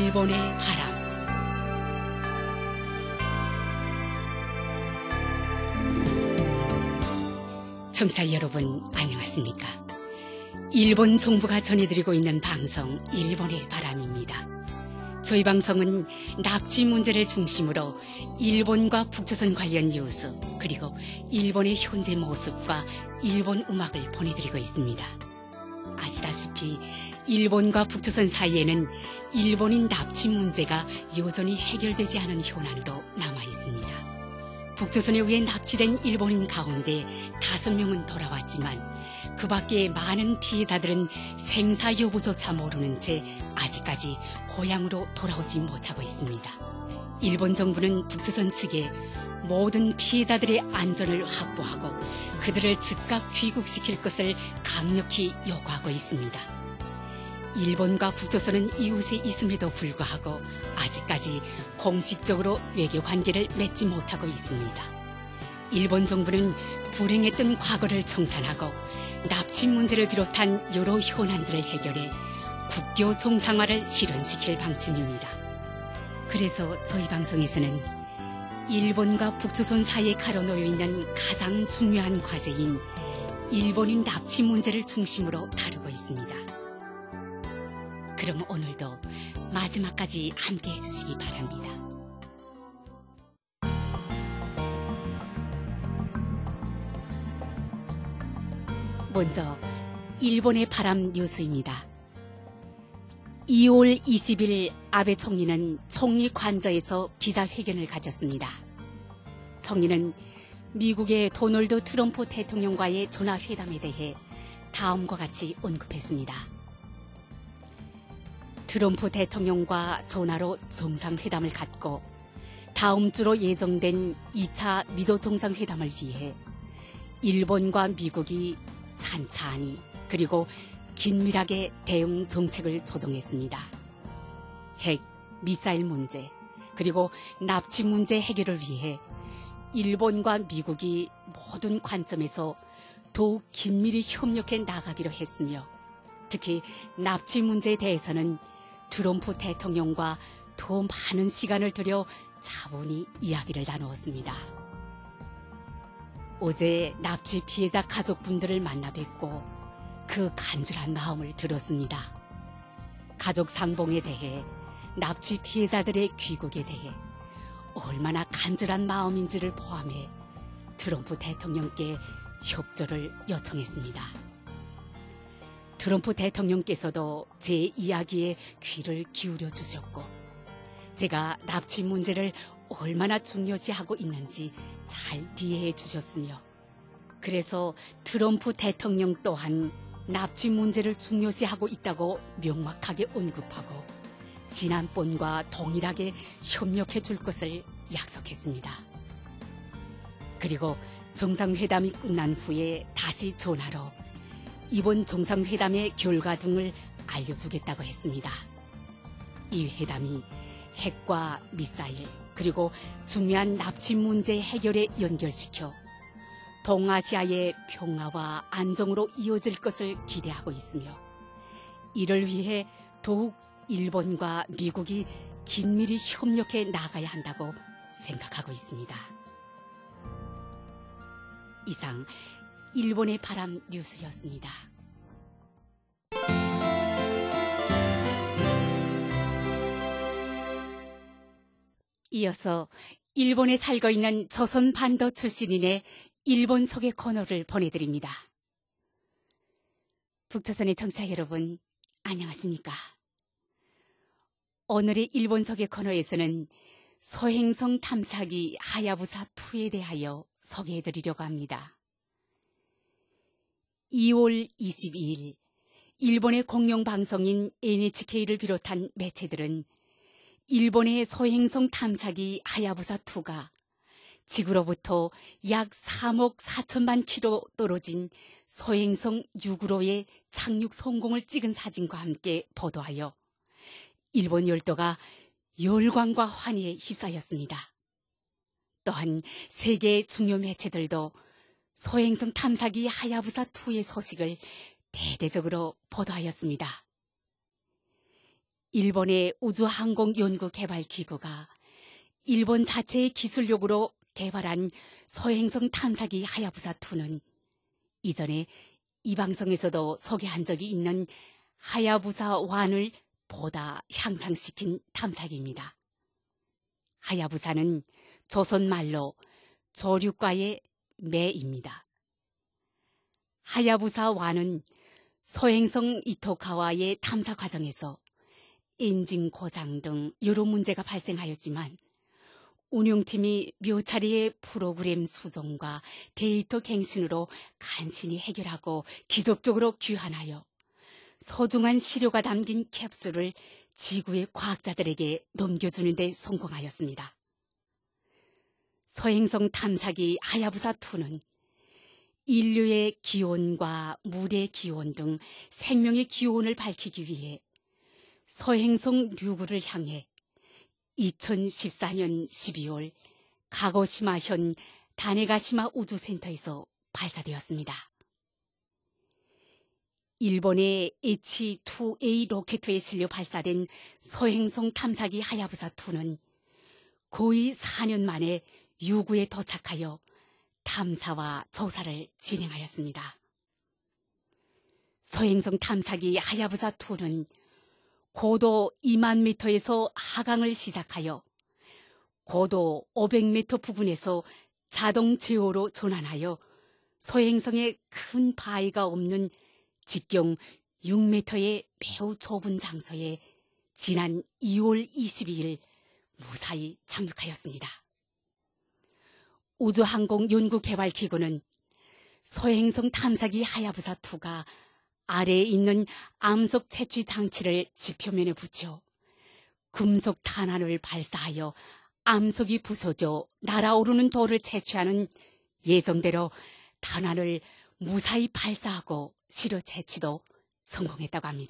일본의 바람. 청취자 여러분, 안녕하십니까? 일본 정부가 전해드리고 있는 방송 일본의 바람입니다. 저희 방송은 납치 문제를 중심으로 일본과 북조선 관련 뉴스, 그리고 일본의 현재 모습과 일본 음악을 보내드리고 있습니다. 아시다시피 일본과 북조선 사이에는 일본인 납치 문제가 여전히 해결되지 않은 현안으로 남아 있습니다. 북조선에 의해 납치된 일본인 가운데 5명은 돌아왔지만 그 밖에 많은 피해자들은 생사 여부조차 모르는 채 아직까지 고향으로 돌아오지 못하고 있습니다. 일본 정부는 북조선 측에 모든 피해자들의 안전을 확보하고 그들을 즉각 귀국시킬 것을 강력히 요구하고 있습니다. 일본과 북조선은 이웃에 있음에도 불구하고 아직까지 공식적으로 외교 관계를 맺지 못하고 있습니다. 일본 정부는 불행했던 과거를 청산하고 납치 문제를 비롯한 여러 현안들을 해결해 국교 정상화를 실현시킬 방침입니다. 그래서 저희 방송에서는 일본과 북조선 사이에 가로놓여 있는 가장 중요한 과제인 일본인 납치 문제를 중심으로 다루고 있습니다. 그럼 오늘도 마지막까지 함께해 주시기 바랍니다. 먼저 일본의 바람 뉴스입니다. 2월 20일 아베 총리는 총리 관저에서 기자회견을 가졌습니다. 총리는 미국의 도널드 트럼프 대통령과의 전화회담에 대해 다음과 같이 언급했습니다. 트럼프 대통령과 전화로 정상회담을 갖고 다음 주로 예정된 2차 미조 정상회담을 위해 일본과 미국이 찬찬히 그리고 긴밀하게 대응 정책을 조정했습니다. 핵, 미사일 문제, 그리고 납치 문제 해결을 위해 일본과 미국이 모든 관점에서 더욱 긴밀히 협력해 나가기로 했으며 특히 납치 문제에 대해서는 트럼프 대통령과 더 많은 시간을 들여 차분히 이야기를 나누었습니다. 어제 납치 피해자 가족분들을 만나 뵙고 그 간절한 마음을 들었습니다. 가족 상봉에 대해, 납치 피해자들의 귀국에 대해 얼마나 간절한 마음인지를 포함해 트럼프 대통령께 협조를 요청했습니다. 트럼프 대통령께서도 제 이야기에 귀를 기울여 주셨고 제가 납치 문제를 얼마나 중요시하고 있는지 잘 이해해 주셨으며 그래서 트럼프 대통령 또한 납치 문제를 중요시하고 있다고 명확하게 언급하고 지난번과 동일하게 협력해 줄 것을 약속했습니다. 그리고 정상회담이 끝난 후에 다시 전화로 이번 정상회담의 결과 등을 알려주겠다고 했습니다. 이 회담이 핵과 미사일 그리고 중요한 납치 문제 해결에 연결시켜 동아시아의 평화와 안정으로 이어질 것을 기대하고 있으며 이를 위해 더욱 일본과 미국이 긴밀히 협력해 나가야 한다고 생각하고 있습니다. 이상 일본의 바람 뉴스였습니다. 이어서 일본에 살고 있는 조선 반도 출신인의 일본 소개 코너를 보내드립니다. 북조선의 청취자 여러분, 안녕하십니까? 오늘의 일본 소개 코너에서는 소행성 탐사기 하야부사2에 대하여 소개해드리려고 합니다. 2월 22일 일본의 공영방송인 NHK를 비롯한 매체들은 일본의 소행성 탐사기 하야부사2가 지구로부터 약 3억 4천만 킬로 떨어진 소행성 6호로의 착륙 성공을 찍은 사진과 함께 보도하여 일본 열도가 열광과 환희에 휩싸였습니다. 또한 세계의 중요 매체들도 소행성 탐사기 하야부사2의 소식을 대대적으로 보도하였습니다. 일본의 우주항공연구개발기구가 일본 자체의 기술력으로 개발한 서행성 탐사기 하야부사2는 이전에 이 방송에서도 소개한 적이 있는 하야부사1을 보다 향상시킨 탐사기입니다. 하야부사는 조선말로 조류과의 매입니다. 하야부사1은 소행성 이토카와의 탐사 과정에서 엔진 고장 등 여러 문제가 발생하였지만 운용팀이 묘차례의 프로그램 수정과 데이터 갱신으로 간신히 해결하고 기적적으로 귀환하여 소중한 시료가 담긴 캡슐을 지구의 과학자들에게 넘겨주는 데 성공하였습니다. 서행성 탐사기 하야부사2는 인류의 기온과 물의 기온 등 생명의 기온을 밝히기 위해 서행성 류구를 향해 2014년 12월 가고시마현 다네가시마 우주센터에서 발사되었습니다. 일본의 H-2A 로켓에 실려 발사된 서행성 탐사기 하야부사2는 거의 4년 만에 유구에 도착하여 탐사와 조사를 진행하였습니다. 서행성 탐사기 하야부사2는 고도 2만 미터에서 하강을 시작하여 고도 500m 부근에서 자동 제어로 전환하여 소행성에 큰 바위가 없는 직경 6m의 매우 좁은 장소에 지난 2월 22일 무사히 착륙하였습니다. 우주항공연구개발기구는 소행성 탐사기 하야부사2가 아래에 있는 암석 채취 장치를 지표면에 붙여 금속 탄환을 발사하여 암석이 부서져 날아오르는 돌을 채취하는 예정대로 탄환을 무사히 발사하고 시료 채취도 성공했다고 합니다.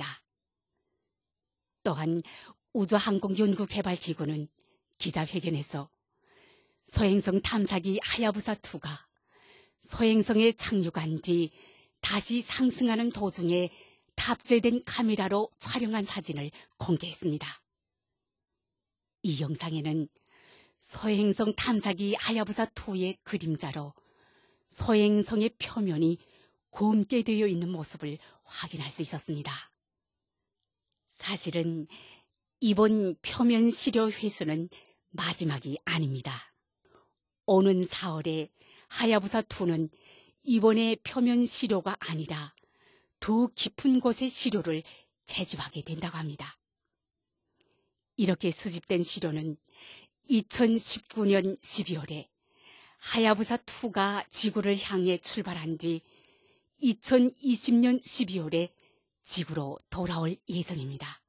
또한 우주항공연구개발기구는 기자회견에서 소행성 탐사기 하야부사2가 소행성에 착륙한 뒤 다시 상승하는 도중에 탑재된 카메라로 촬영한 사진을 공개했습니다. 이 영상에는 소행성 탐사기 하야부사2의 그림자로 소행성의 표면이 검게 되어 있는 모습을 확인할 수 있었습니다. 사실은 이번 표면 시료 회수는 마지막이 아닙니다. 오는 4월에 하야부사2는 이번에 표면 시료가 아니라 더 깊은 곳의 시료를 채집하게 된다고 합니다. 이렇게 수집된 시료는 2019년 12월에 하야부사2가 지구를 향해 출발한 뒤 2020년 12월에 지구로 돌아올 예정입니다.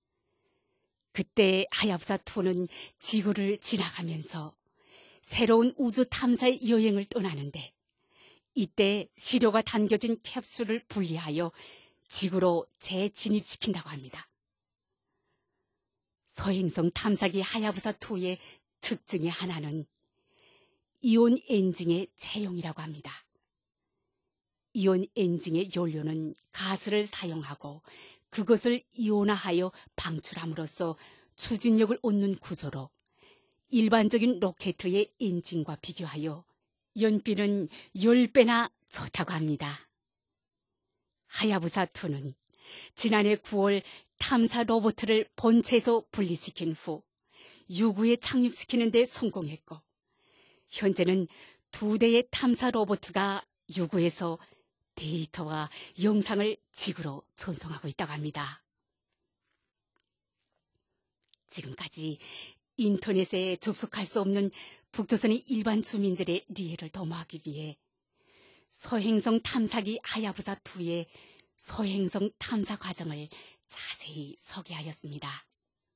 그때 하야부사2는 지구를 지나가면서 새로운 우주 탐사의 여행을 떠나는데 이때 시료가 담겨진 캡슐을 분리하여 지구로 재진입시킨다고 합니다. 서행성 탐사기 하야부사2의 특징의 하나는 이온 엔진의 채용이라고 합니다. 이온 엔진의 연료는 가스를 사용하고 그것을 이온화하여 방출함으로써 추진력을 얻는 구조로 일반적인 로켓의 엔진과 비교하여 연비는 10배나 좋다고 합니다. 하야부사2는 지난해 9월 탐사 로봇을 본체에서 분리시킨 후 유구에 착륙시키는 데 성공했고 현재는 2대의 탐사 로봇가 유구에서 데이터와 영상을 지구로 전송하고 있다고 합니다. 지금까지 인터넷에 접속할 수 없는 북조선의 일반 주민들의 이해를 도모하기 위해 소행성 탐사기 하야부사2의 소행성 탐사 과정을 자세히 소개하였습니다.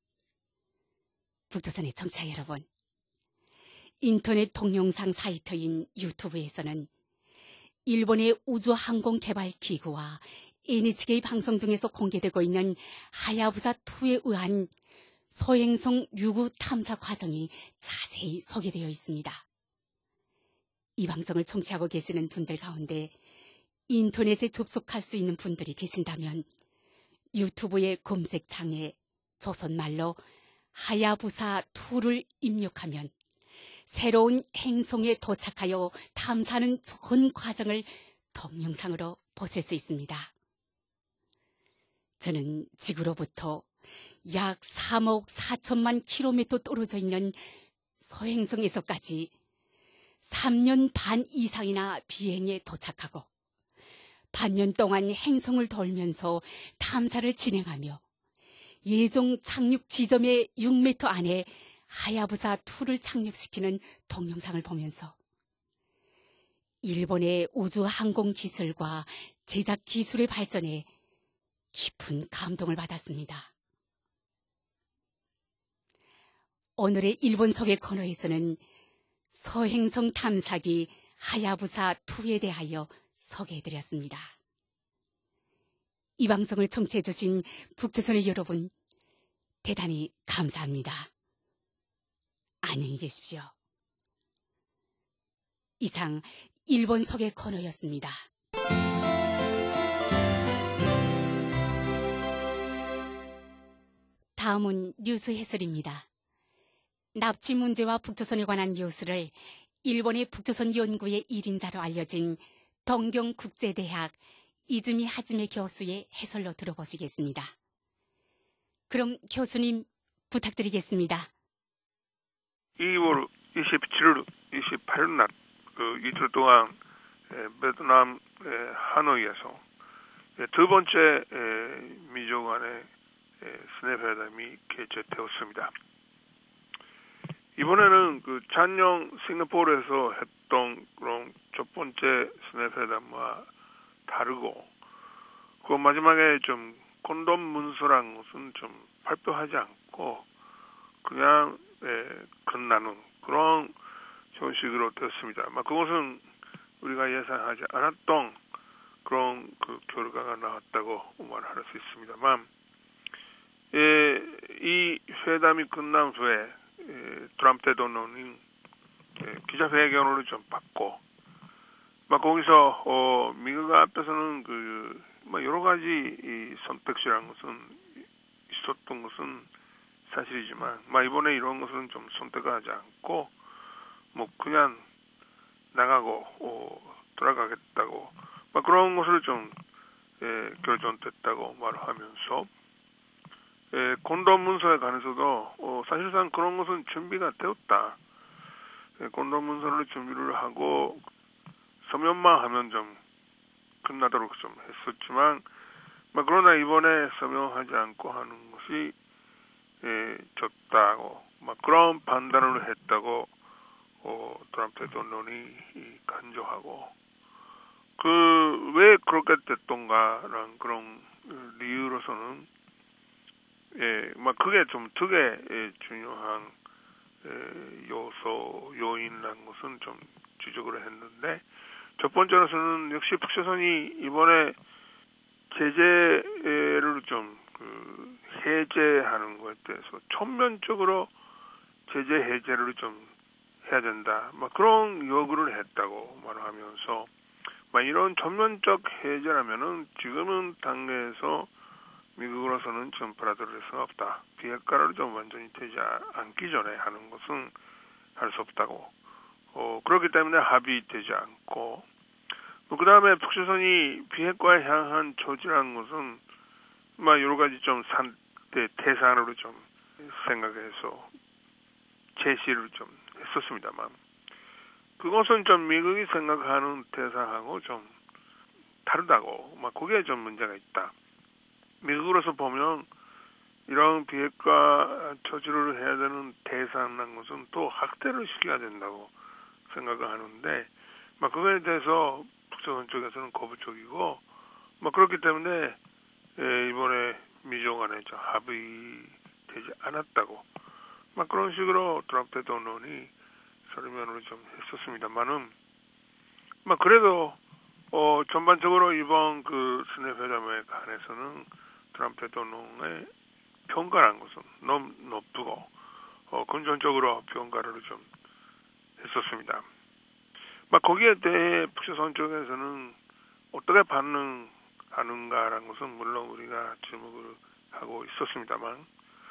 북조선의 청취자 여러분, 인터넷 동영상 사이트인 유튜브에서는 일본의 우주항공개발기구와 NHK 방송 등에서 공개되고 있는 하야부사2에 의한 소행성 유구 탐사 과정이 자세히 소개되어 있습니다. 이 방송을 청취하고 계시는 분들 가운데 인터넷에 접속할 수 있는 분들이 계신다면 유튜브의 검색창에 조선말로 하야부사 2를 입력하면 새로운 행성에 도착하여 탐사하는 전 과정을 동영상으로 보실 수 있습니다. 저는 지구로부터 약 3억 4천만 킬로미터 떨어져 있는 소행성에서까지 3년 반 이상이나 비행에 도착하고 반년 동안 행성을 돌면서 탐사를 진행하며 예정 착륙 지점의 6m 안에 하야부사 2를 착륙시키는 동영상을 보면서 일본의 우주 항공 기술과 제작 기술의 발전에 깊은 감동을 받았습니다. 오늘의 일본 소개 코너에서는 소행성 탐사기 하야부사 2에 대하여 소개해드렸습니다. 이 방송을 청취해주신 북조선의 여러분, 대단히 감사합니다. 안녕히 계십시오. 이상 일본 소개 코너였습니다. 다음은 뉴스 해설입니다. 납치 문제와 북조선에 관한 뉴스를 일본의 북조선 연구의 1인자로 알려진 동경국제대학 이즈미 하즈메 교수의 해설로 들어보시겠습니다. 그럼 교수님 부탁드리겠습니다. 2월 27일, 28일 날 이틀 동안 베트남 하노이에서 두 번째 미조 간의 스냅회담이 개최되었습니다. 이번에는 작년 싱가포르에서 했던 그런 첫 번째 스냅회담과 다르고 그 마지막에 좀 콘돔 문서란 것은 좀 발표하지 않고 그냥 끝나는 그런 형식으로 되었습니다. 그것은 우리가 예상하지 않았던 그런 결과가 나왔다고 말할 수 있습니다만, 이 회담이 끝난 후에 트럼프 대통령이 기자회견을 좀 받고, 거기서 미국 앞에서는 여러 가지 이 선택지라는 것은 있었던 것은 사실이지만, 이번에 이런 것은 좀 선택하지 않고 그냥 나가고 돌아가겠다고 그런 것을 좀 결정됐다고 말하면서 콘돔 문서에 관해서도 사실상 그런 것은 준비가 되었다. 콘돔 문서를 준비를 하고 서명만 하면 좀 끝나도록 좀 했었지만, 그러나 이번에 서명하지 않고 하는 것이 좋다고 그런 판단을 했다고 트럼프 대통령이 간주하고, 왜 그렇게 됐던가라는 그런 이유로서는 그게 좀 되게 중요한 요인이라는 것은 좀 지적을 했는데, 첫 번째로서는 역시 북조선이 이번에 제재를 좀 해제하는 것에 대해서 전면적으로 제재 해제를 좀 해야 된다. 그런 요구를 했다고 말하면서, 이런 전면적 해제라면은 지금은 단계에서 미국으로서는 좀 받아들일 수가 없다. 비핵화를 좀 완전히 되지 않기 전에 하는 것은 할 수 없다고. 그렇기 때문에 합의되지 않고, 그 다음에 북조선이 비핵화에 향한 조치라는 것은 여러 가지 좀 대상으로 좀 생각해서 제시를 좀 했었습니다만, 그것은 좀 미국이 생각하는 대상하고 좀 다르다고, 그게 좀 문제가 있다. 미국으로서 보면 이런 비핵화 조치를 해야 되는 대상이라는 것은 또 확대를 시켜야 된다고 생각을 하는데, 그거에 대해서 북조선 쪽에서는 거부적이고, 그렇기 때문에 이번에 미조 간에 좀 합의되지 않았다고, 그런 식으로 트럼프 대통령이 설명을 좀 했었습니다만은, 그래도 전반적으로 이번 스냅 회담에 관해서는 트럼프 대통령의 평가라는 것은 너무 높고 긍정적으로 평가를 좀 했었습니다. 거기에 대해 북조선 쪽에서는 어떻게 반응하는가라는 것은 물론 우리가 주목을 하고 있었습니다만,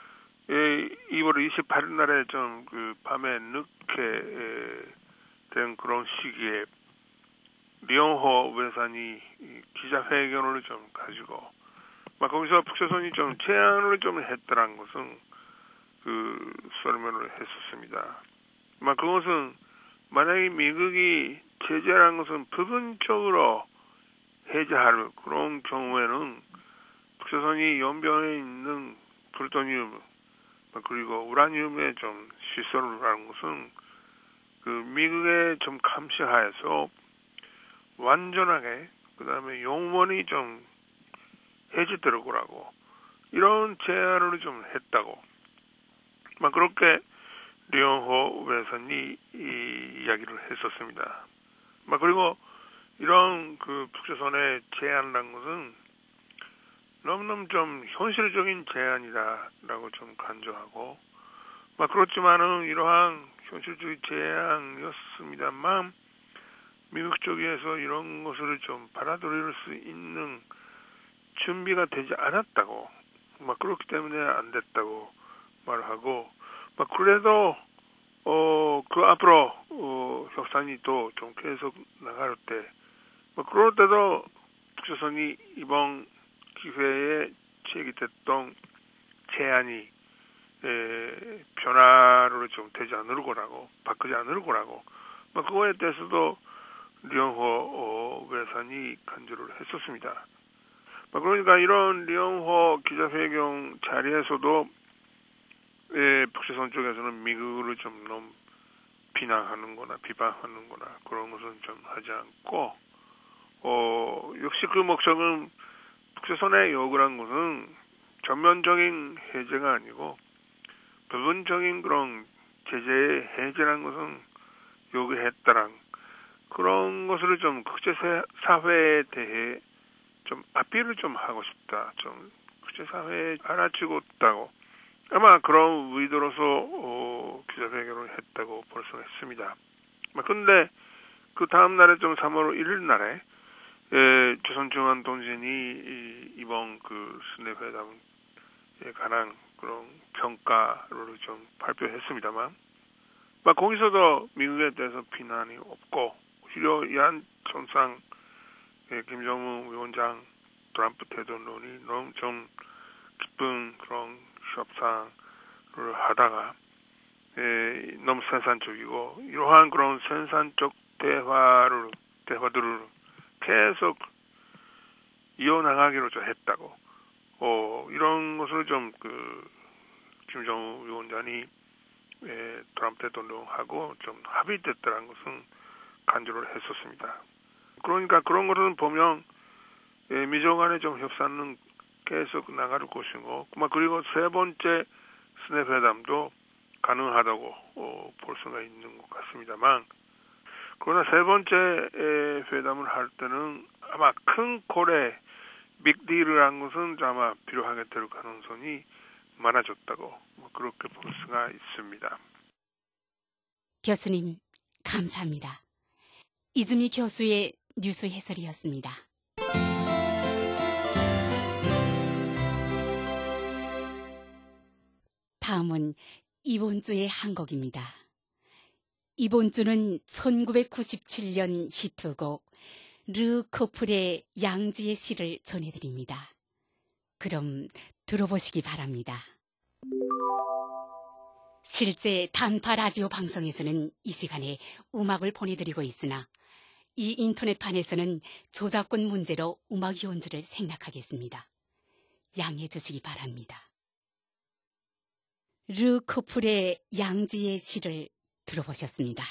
2월 28일 날에 좀 그 밤에 늦게 된 그런 시기에 리용호 외산이 기자회견을 좀 가지고 막 거기서 북조선이 좀 제안을 좀 했더란 것은 그 설명을 했었습니다. 막 그것은 만약에 미국이 제재라는 것은 부분적으로 해제할 그런 경우에는 북조선이 연변에 있는 플루토늄 그리고 우라늄의 좀 시설을 하는 것은 그 미국에 좀 감시하에서 완전하게 그다음에 영원히 좀 해제되도록 하고 이런 제안을 좀 했다고 막 그렇게 리용호 외선이 이 이야기를 했었습니다. 막 그리고 이런 그 북조선의 제안이라는 것은 너무너무 좀 현실적인 제안이다라고 좀 간주하고 막 그렇지만은 이러한 현실적인 제안이었습니다만 미국 쪽에서 이런 것을 좀 받아들일 수 있는 준비가 되지 않았다고 막 그렇기 때문에 안 됐다고 말하고 막 그래도 그 앞으로 협상이 또 좀 계속 나갈 때 막 그럴 때도 북조선이 이번 기회에 제기됐던 제안이 변화를 좀 되지 않을 거라고 바꾸지 않을 거라고 막 그거에 대해서도 리용호 외산이 간주를 했었습니다. 막 그러니까 이런 리용호 기자회견 자리에서도 북조선 쪽에서는 미국을 좀 너무 비난하는거나 비판하는거나 그런 것은 좀 하지 않고 역시 그 목적은 북조선의 요구란 것은 전면적인 해제가 아니고 부분적인 그런 제재의 해제라는 것은 요구했다란 그런 것을 좀 국제사회에 대해 좀 아피를 좀 하고 싶다. 좀 국제사회에 알아주고 있다고 아마 그런 의도로서 기자회견을 했다고 볼 수가 있습니다. 근데 그 다음 날에 좀 3월 1일 날에 조선중앙통신이 이번 그 순회 회담에 관한 그런 평가를 좀 발표했습니다만, 거기서도 미국에 대해서 비난이 없고, 오히려 얀 총상, 김정은 위원장, 트럼프 대통령이 너무 좀 기쁜 그런 협상을 하다가, 너무 생산적이고, 이러한 그런 생산적 대화들을 계속 이어나가기로 좀 했다고. 이런 것을 좀 김정은 위원장이 트럼프 대통령하고 좀 합의됐다는 것은 간주를 했었습니다. 그러니까 그런 것은 보면 미중 간의 좀 협상은 계속 나갈 것이고, 그리고 세 번째 스냅 회담도 가능하다고 볼 수가 있는 것 같습니다만, 그러나 세 번째 회담을 할 때는 아마 큰 콜에 빅딜이라는 것은 아마 필요하게 될 가능성이 많아졌다고 그렇게 볼 수가 있습니다. 교수님, 감사합니다. 이즈미 교수의 뉴스 해설이었습니다. 다음은 이번 주의 한 곡입니다. 이번 주는 1997년 히트곡 르 코플의 양지의 시를 전해드립니다. 그럼 들어보시기 바랍니다. 실제 단파 라디오 방송에서는 이 시간에 음악을 보내드리고 있으나 이 인터넷판에서는 저작권 문제로 음악 연주를 생략하겠습니다. 양해해 주시기 바랍니다. 르 코플의 양지의 시를 들어보셨습니다.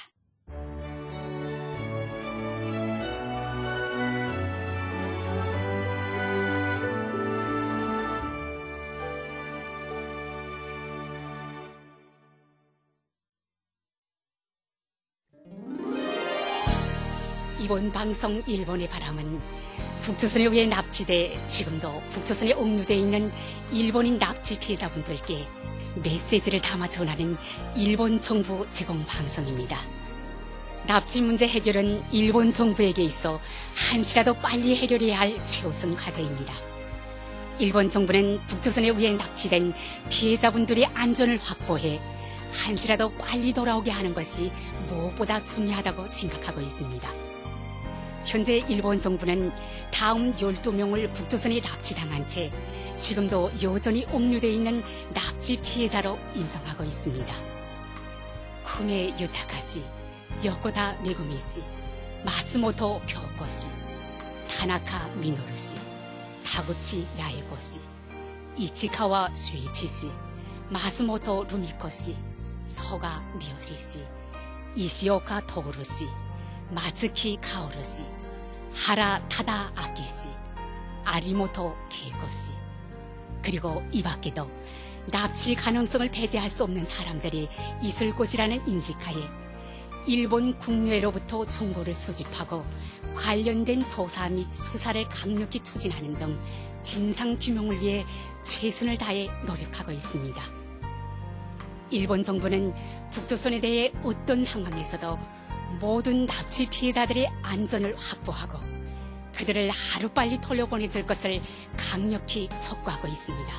이번 방송 일본의 바람은 북조선에 의해 납치돼 지금도 북조선에 억류되어 있는 일본인 납치 피해자분들께 메시지를 담아 전하는 일본 정부 제공 방송입니다. 납치 문제 해결은 일본 정부에게 있어 한시라도 빨리 해결해야 할 최우선 과제입니다. 일본 정부는 북조선에 의해 납치된 피해자분들의 안전을 확보해 한시라도 빨리 돌아오게 하는 것이 무엇보다 중요하다고 생각하고 있습니다. 현재 일본 정부는 다음 12명을 북조선에 납치당한 채 지금도 여전히 옥류되어 있는 납치 피해자로 인정하고 있습니다. 쿠메 유타카시, 요코다 메구미씨, 마츠모토 교코씨, 타나카 미노루씨, 타구치 야에고씨, 이치카와 슈이치씨, 마츠모토 루미코씨, 서가 미요시씨, 이시오카 토구루씨, 마츠키 카오루씨, 하라 타다 아키씨, 아리모토 케이코씨, 그리고 이 밖에도 납치 가능성을 배제할 수 없는 사람들이 있을 곳이라는 인식하에 일본 국내로부터 정보를 수집하고 관련된 조사 및 수사를 강력히 추진하는 등 진상규명을 위해 최선을 다해 노력하고 있습니다. 일본 정부는 북조선에 대해 어떤 상황에서도 모든 납치 피해자들의 안전을 확보하고 그들을 하루빨리 돌려보내줄 것을 강력히 촉구하고 있습니다.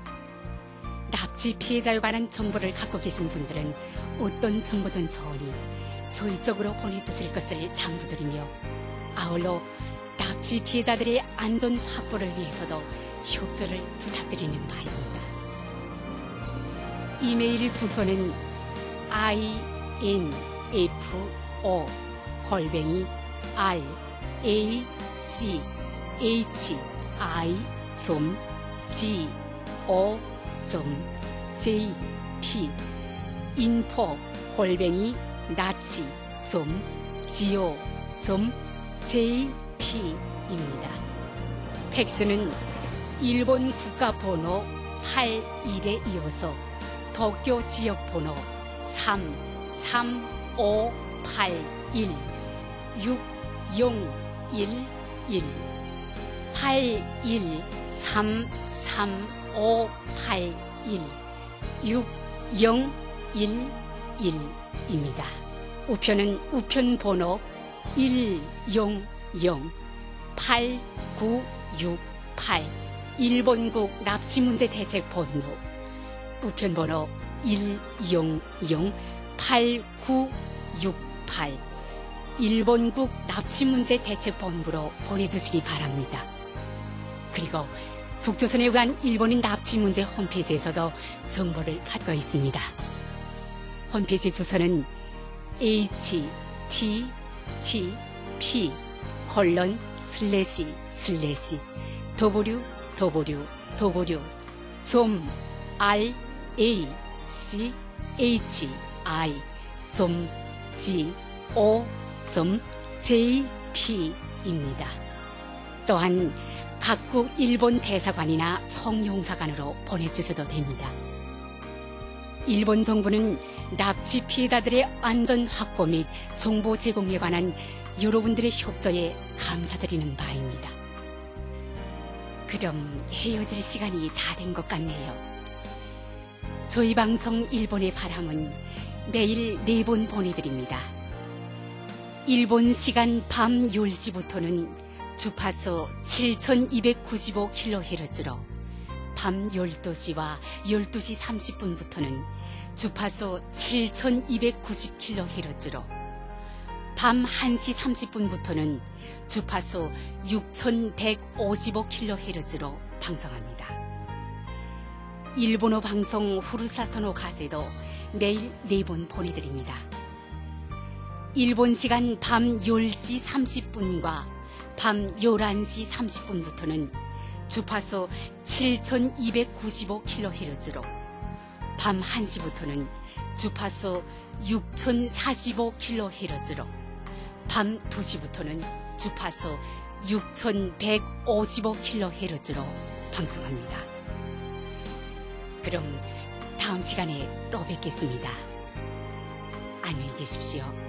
납치 피해자에 관한 정보를 갖고 계신 분들은 어떤 정보든 좋으니 저희 쪽으로 보내주실 것을 당부드리며 아울러 납치 피해자들의 안전 확보를 위해서도 협조를 부탁드리는 바입니다. 이메일 주소는 info@raci.go.jp info@nachi.go.jp입니다. 팩스는 일본 국가번호 81에 이어서 도쿄 지역번호 33581 6011 81333581 6011입니다. 우편은 우편번호 1008968 일본국 납치문제대책본부 우편번호 1008968 일본국 납치문제대책본부로 보내주시기 바랍니다. 그리고 북조선에 의한 일본인 납치문제 홈페이지에서도 정보를 받고 있습니다. 홈페이지 주소는 www.raci.go.jp입니다. 또한 각국 일본 대사관이나 총영사관으로 보내주셔도 됩니다. 일본 정부는 납치 피해자들의 안전 확보 및 정보 제공에 관한 여러분들의 협조에 감사드리는 바입니다. 그럼 헤어질 시간이 다 된 것 같네요. 저희 방송 일본의 바람은 매일 4번 보내드립니다. 일본 시간 밤 10시부터는 주파수 7295kHz로 밤 12시와 12시 30분부터는 주파수 7290kHz로 밤 1시 30분부터는 주파수 6155kHz로 방송합니다. 일본어 방송 후루사토노 가제도 내일 4번 보내드립니다. 일본 시간 밤 10시 30분과 밤 11시 30분부터는 주파수 7295kHz로 밤 1시부터는 주파수 6045kHz로 밤 2시부터는 주파수 6155kHz로 방송합니다. 그럼 다음 시간에 또 뵙겠습니다. 안녕히 계십시오.